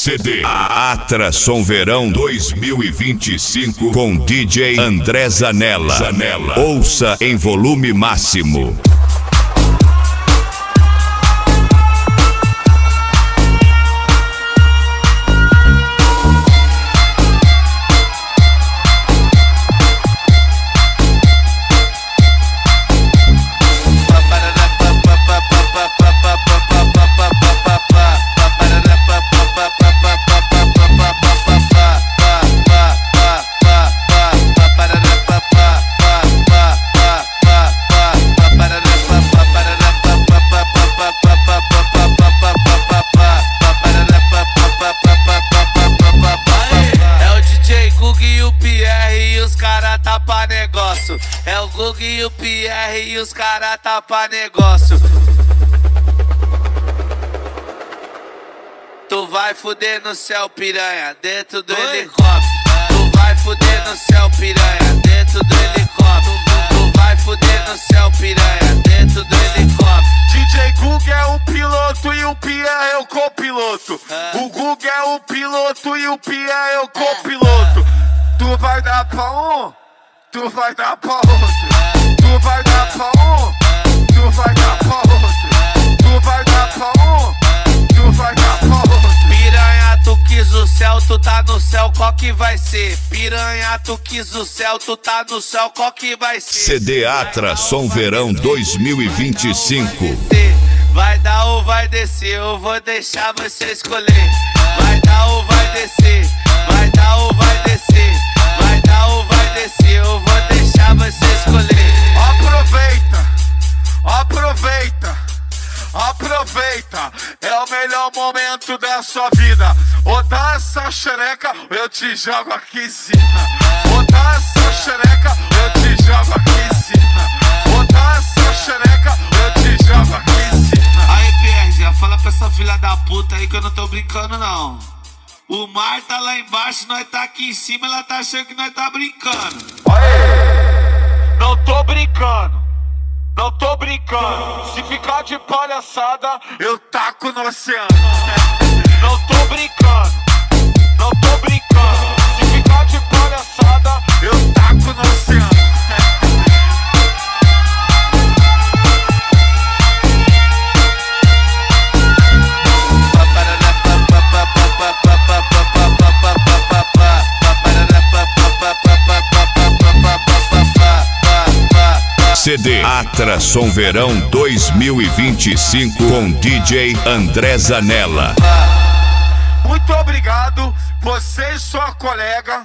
CD Atra Som Verão 2025 com DJ André Zanella. Ouça em volume máximo. É o Gug e o Pierre e os cara tá pra negócio. Tu vai fuder no céu, piranha, dentro do helicóptero. Tu vai fuder no céu, piranha, dentro do helicóptero. Tu vai fuder no céu, piranha, dentro do helicóptero. DJ Gug é o piloto e o Pierre é o copiloto. O Gug é o piloto e o Pierre é o copiloto. Tu vai dar pra um, tu vai dar pra outro. Tu vai dar pra um, tu vai dar pra outro. Tu vai dar pra um, tu vai dar pra outro. Piranha, tu quis o céu, tu tá no céu, qual que vai ser? Piranha, tu quis o céu, tu tá no céu, qual que vai ser? CD Atra Som Verão 2025. Vai dar ou vai descer, eu vou deixar você escolher. Vai dar ou vai descer, vai dar ou vai descer. Vai dar ou vai descer, eu vou deixar você escolher. Aproveita, aproveita, aproveita. É o melhor momento da sua vida. Ou dá essa xereca, eu te jogo aqui em cima. Ou dá essa xereca, eu te jogo aqui em cima. Ou dá essa xereca, eu te jogo aqui em cima. Aí, Pierre, já fala pra essa filha da puta aí que eu não tô brincando, não. O mar tá lá embaixo, nós tá aqui em cima, ela tá achando que nós tá brincando. Aê! Não tô brincando, não tô brincando. Se ficar de palhaçada, eu taco no oceano. Não tô brincando, não tô brincando. Se ficar de palhaçada, eu taco no oceano. CD Atra Som Verão 2025 com DJ André Zanella. Muito obrigado, você e sua colega.